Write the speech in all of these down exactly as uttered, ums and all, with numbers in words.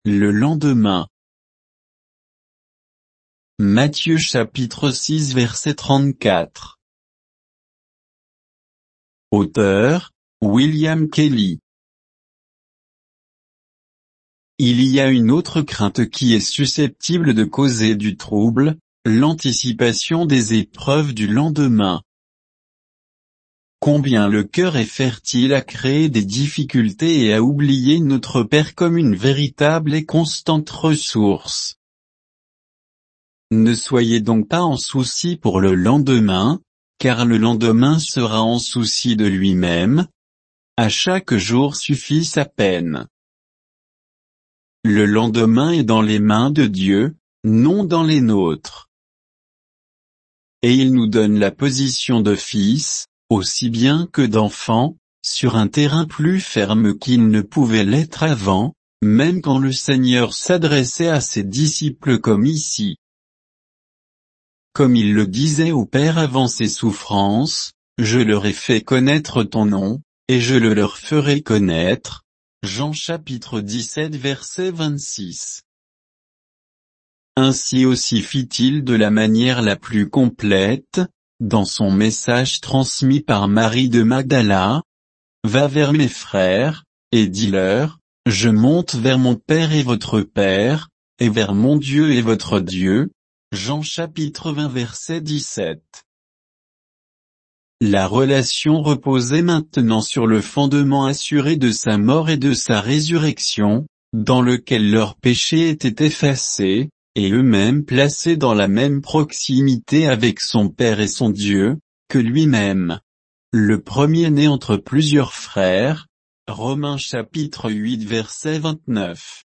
le lendemain. Matthieu chapitre six verset trente-quatre. Auteur, William Kelly. Il y a une autre crainte qui est susceptible de causer du trouble, l'anticipation des épreuves du lendemain. Combien le cœur est fertile à créer des difficultés et à oublier notre Père comme une véritable et constante ressource. Ne soyez donc pas en souci pour le lendemain, car le lendemain sera en souci de lui-même. À chaque jour suffit sa peine. Le lendemain est dans les mains de Dieu, non dans les nôtres. Et il nous donne la position de fils, aussi bien que d'enfant, sur un terrain plus ferme qu'il ne pouvait l'être avant, même quand le Seigneur s'adressait à ses disciples comme ici. Comme il le disait au Père avant ses souffrances, « Je leur ai fait connaître ton nom, et je le leur ferai connaître ». Jean chapitre dix-sept verset vingt-six. Ainsi aussi fit-il de la manière la plus complète, dans son message transmis par Marie de Magdala. « Va vers mes frères, et dis-leur, je monte vers mon Père et votre Père, et vers mon Dieu et votre Dieu. » Jean chapitre vingt verset dix-sept. La relation reposait maintenant sur le fondement assuré de sa mort et de sa résurrection, dans lequel leurs péchés étaient effacés, et eux-mêmes placés dans la même proximité avec son Père et son Dieu, que lui-même. Le premier-né entre plusieurs frères, Romains chapitre huit verset vingt-neuf.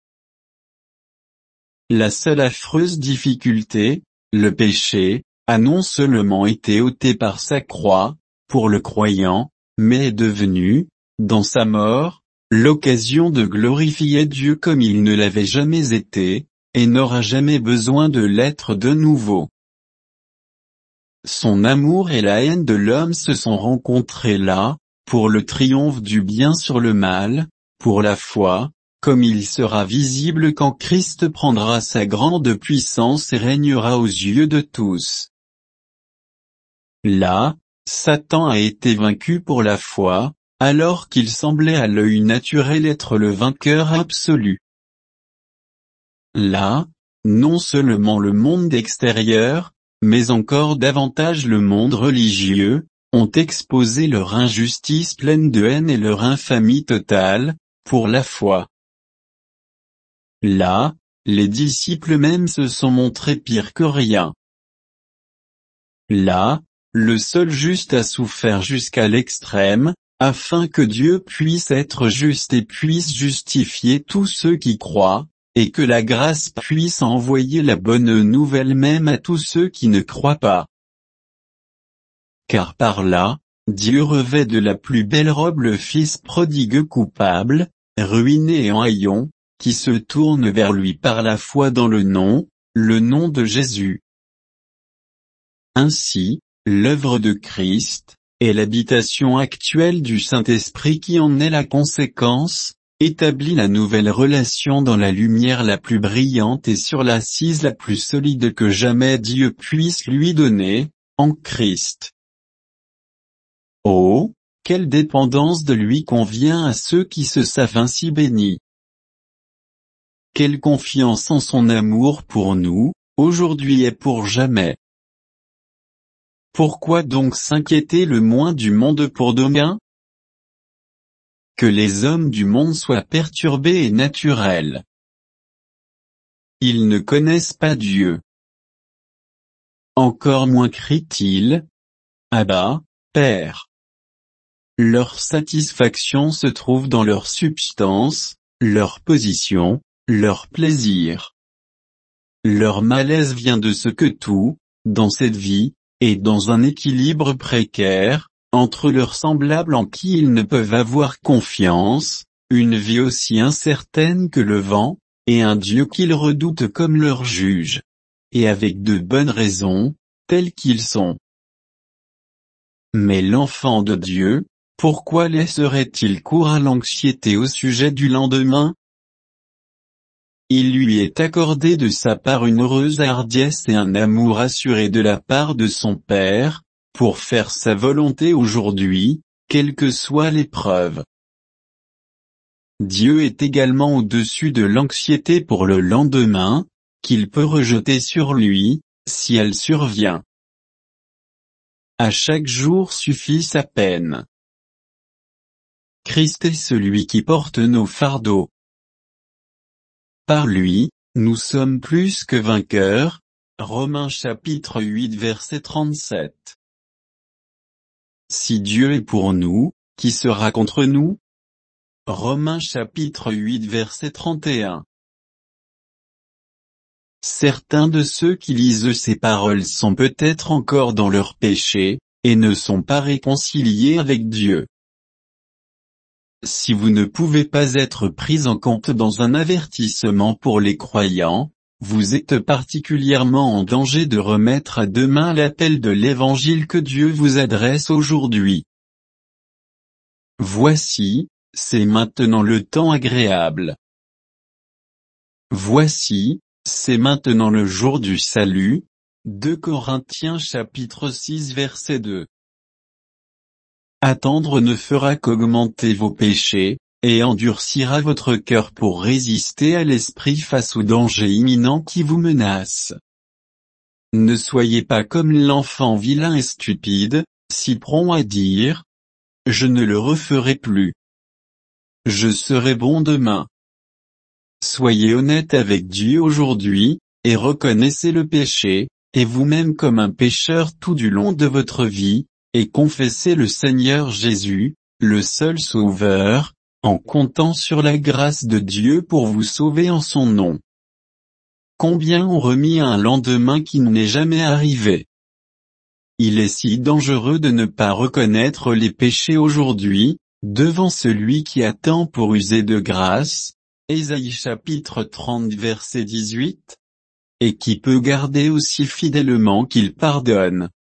La seule affreuse difficulté, le péché, a non seulement été ôté par sa croix, pour le croyant, mais est devenu, dans sa mort, l'occasion de glorifier Dieu comme il ne l'avait jamais été, et n'aura jamais besoin de l'être de nouveau. Son amour et la haine de l'homme se sont rencontrés là, pour le triomphe du bien sur le mal, pour la foi, comme il sera visible quand Christ prendra sa grande puissance et régnera aux yeux de tous. Là, Satan a été vaincu pour la foi, alors qu'il semblait à l'œil naturel être le vainqueur absolu. Là, non seulement le monde extérieur, mais encore davantage le monde religieux, ont exposé leur injustice pleine de haine et leur infamie totale, pour la foi. Là, les disciples même se sont montrés pires que rien. Là, le seul juste a souffert jusqu'à l'extrême, afin que Dieu puisse être juste et puisse justifier tous ceux qui croient, et que la grâce puisse envoyer la bonne nouvelle même à tous ceux qui ne croient pas. Car par là, Dieu revêt de la plus belle robe le fils prodigue coupable, ruiné et en haillons, qui se tourne vers lui par la foi dans le nom, le nom de Jésus. Ainsi, l'œuvre de Christ, et l'habitation actuelle du Saint-Esprit qui en est la conséquence, établit la nouvelle relation dans la lumière la plus brillante et sur l'assise la plus solide que jamais Dieu puisse lui donner, en Christ. Oh, quelle dépendance de lui convient à ceux qui se savent ainsi bénis. Quelle confiance en son amour pour nous, aujourd'hui et pour jamais. Pourquoi donc s'inquiéter le moins du monde pour demain? Que les hommes du monde soient perturbés est naturel. Ils ne connaissent pas Dieu. Encore moins crient-ils, Abba, Père. Leur satisfaction se trouve dans leur substance, leur position, leur plaisir. Leur malaise vient de ce que tout, dans cette vie, est dans un équilibre précaire, entre leurs semblables en qui ils ne peuvent avoir confiance, une vie aussi incertaine que le vent, et un Dieu qu'ils redoutent comme leur juge. Et avec de bonnes raisons, tels qu'ils sont. Mais l'enfant de Dieu, pourquoi laisserait-il cours à l'anxiété au sujet du lendemain? il lui est accordé de sa part une heureuse hardiesse et un amour assuré de la part de son Père, pour faire sa volonté aujourd'hui, quelle que soit l'épreuve. Dieu est également au-dessus de l'anxiété pour le lendemain, qu'il peut rejeter sur lui, si elle survient. À chaque jour suffit sa peine. Christ est celui qui porte nos fardeaux. Par lui, nous sommes plus que vainqueurs. Romains chapitre huit verset trente-sept. Si Dieu est pour nous, qui sera contre nous? Romains chapitre huit verset trente et un. Certains de ceux qui lisent ces paroles sont peut-être encore dans leur péché, et ne sont pas réconciliés avec Dieu. Si vous ne pouvez pas être pris en compte dans un avertissement pour les croyants, vous êtes particulièrement en danger de remettre à demain l'appel de l'Évangile que Dieu vous adresse aujourd'hui. Voici, c'est maintenant le temps agréable. Voici, c'est maintenant le jour du salut. deux Corinthiens chapitre six verset deux. Attendre ne fera qu'augmenter vos péchés, et endurcira votre cœur pour résister à l'esprit face au danger imminent qui vous menace. Ne soyez pas comme l'enfant vilain et stupide, si prompt à dire « Je ne le referai plus. Je serai bon demain ». Soyez honnête avec Dieu aujourd'hui, et reconnaissez le péché, et vous-même comme un pécheur tout du long de votre vie, et confessez le Seigneur Jésus, le seul Sauveur, en comptant sur la grâce de Dieu pour vous sauver en son nom. Combien ont remis un lendemain qui n'est jamais arrivé? Il est si dangereux de ne pas reconnaître les péchés aujourd'hui, devant celui qui attend pour user de grâce, Ésaïe chapitre trente verset dix-huit, et qui peut garder aussi fidèlement qu'il pardonne.